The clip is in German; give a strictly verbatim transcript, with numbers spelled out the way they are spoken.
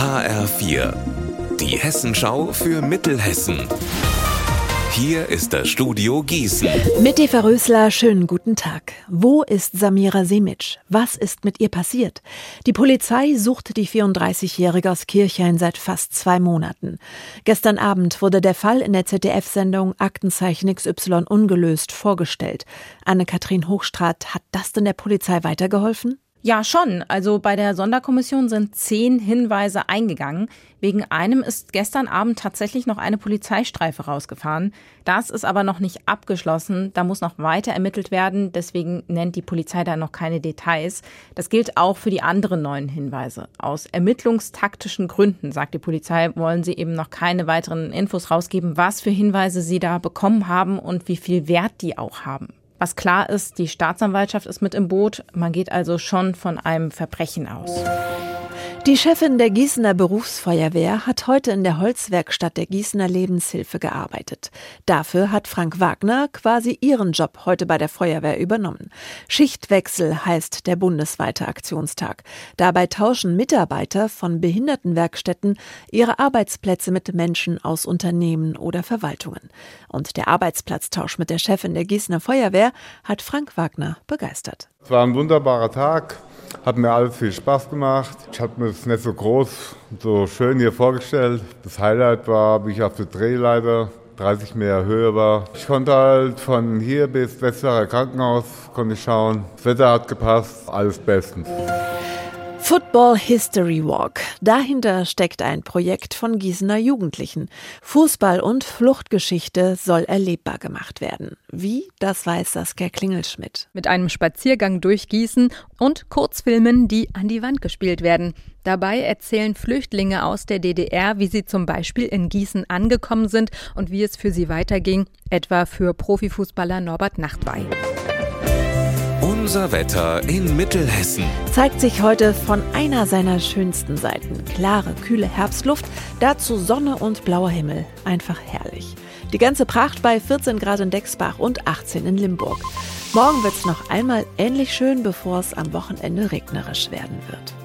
H R vier, die Hessenschau für Mittelhessen. Hier ist das Studio Gießen. Mit Eva Rösler, schönen guten Tag. Wo ist Samira Semic? Was ist mit ihr passiert? Die Polizei sucht die vierunddreißigjährige aus Kirchhain seit fast zwei Monaten. Gestern Abend wurde der Fall in der Z D F-Sendung Aktenzeichen X Y ungelöst vorgestellt. Anne-Kathrin Hochstraat, hat das denn der Polizei weitergeholfen? Ja, schon. Also bei der Sonderkommission sind zehn Hinweise eingegangen. Wegen einem ist gestern Abend tatsächlich noch eine Polizeistreife rausgefahren. Das ist aber noch nicht abgeschlossen. Da muss noch weiter ermittelt werden. Deswegen nennt die Polizei da noch keine Details. Das gilt auch für die anderen neuen Hinweise. Aus ermittlungstaktischen Gründen, sagt die Polizei, wollen sie eben noch keine weiteren Infos rausgeben, was für Hinweise sie da bekommen haben und wie viel Wert die auch haben. Was klar ist, die Staatsanwaltschaft ist mit im Boot. Man geht also schon von einem Verbrechen aus. Die Chefin der Gießener Berufsfeuerwehr hat heute in der Holzwerkstatt der Gießener Lebenshilfe gearbeitet. Dafür hat Frank Wagner quasi ihren Job heute bei der Feuerwehr übernommen. Schichtwechsel heißt der bundesweite Aktionstag. Dabei tauschen Mitarbeiter von Behindertenwerkstätten ihre Arbeitsplätze mit Menschen aus Unternehmen oder Verwaltungen. Und der Arbeitsplatztausch mit der Chefin der Gießener Feuerwehr hat Frank Wagner begeistert. Es war ein wunderbarer Tag. Hat mir alles viel Spaß gemacht. Ich habe mir das nicht so groß, so schön hier vorgestellt. Das Highlight war, wie ich auf der Drehleiter dreißig Meter Höhe war. Ich konnte halt von hier bis Westfacher Krankenhaus konnte ich schauen. Das Wetter hat gepasst, alles bestens. Football History Walk. Dahinter steckt ein Projekt von Gießener Jugendlichen. Fußball- und Fluchtgeschichte soll erlebbar gemacht werden. Wie? Das weiß Saskia Klingelschmidt. Mit einem Spaziergang durch Gießen und Kurzfilmen, die an die Wand gespielt werden. Dabei erzählen Flüchtlinge aus der D D R, wie sie zum Beispiel in Gießen angekommen sind und wie es für sie weiterging, etwa für Profifußballer Norbert Nachtwey. Unser Wetter in Mittelhessen. Zeigt sich heute von einer seiner schönsten Seiten. Klare, kühle Herbstluft, dazu Sonne und blauer Himmel. Einfach herrlich. Die ganze Pracht bei vierzehn Grad in Dexbach und achtzehn in Limburg. Morgen wird es noch einmal ähnlich schön, bevor es am Wochenende regnerisch werden wird.